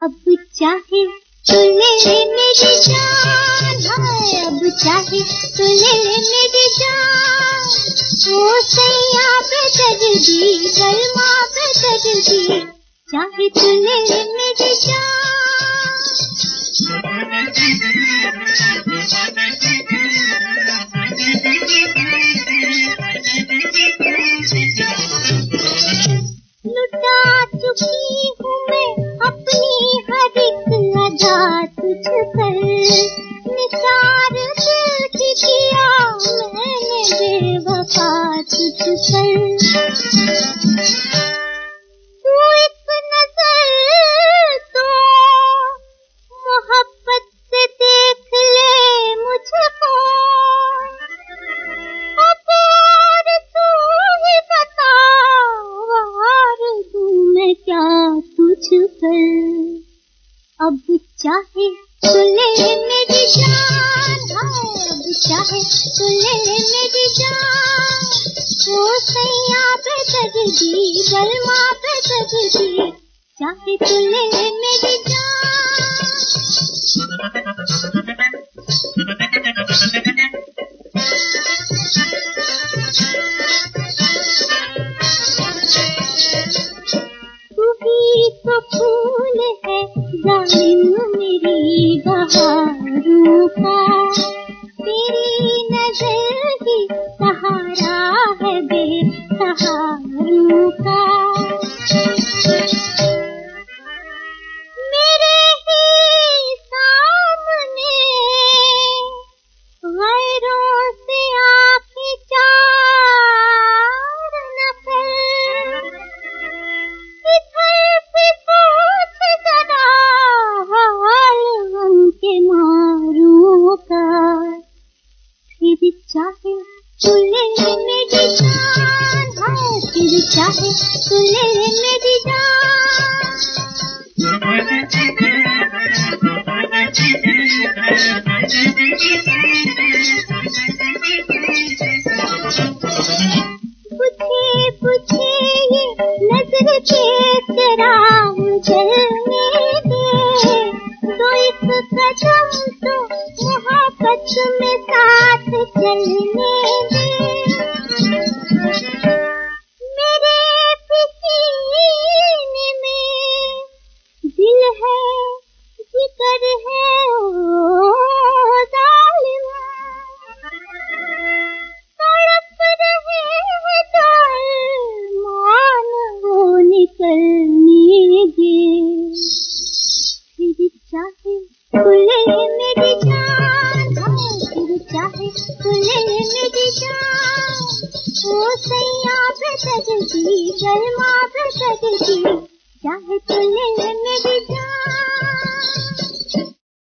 अब चाहे तो ले मेरी जान, हाय अब चाहे तो ले मेरी जान। ओ सैया बेदर्दी गलमा बेदर्दी, चाहे तो ले मेरी जान। लुटा चुकी हूँ मैं अपनी हर एक अदा तुझ पर, निसार दिल की किया मैंने बेवफा तुझ पर। तू एक नजर तो मोहब्बत से देख ले मुझको, और तू ही बता वार दूं मैं क्या तुझ पर। अब चाहे तो ले मेरी जान, हाय अब चाहे तो ले मेरी जान। ओ सैया बेदर्दी गलमा बेदर्दी, चाहे तो ले मेरी जान। तू ही तो फूल है जालिम मेरी बहारों का, तेरी नजर ही सहारा है बेसहारों का। मेरे ही सामने गैरों से आंखें चार न कर, इधर पे पूछ जरा हाल उनके मारों का। फिर चाहे तो ले मेरी जान, हाय फिर चाहे तो ले मेरी जान। पूछे पूछे ये नजर के चराग जलने दे, तो एक कदम तो मोहब्बत में साथ चलने दे। मेरे पसीने में दिल है जिगर है ओ जालिम, तड़प रहे हैं जान मान वो निकलने दे। फिर चाहे तो ले मेरी जान, हाय फिर चाहे तो ले मेरी जान। ओ सैया बेदर्दी गलमा बेदर्दी, चाहे तो ले मेरी जान।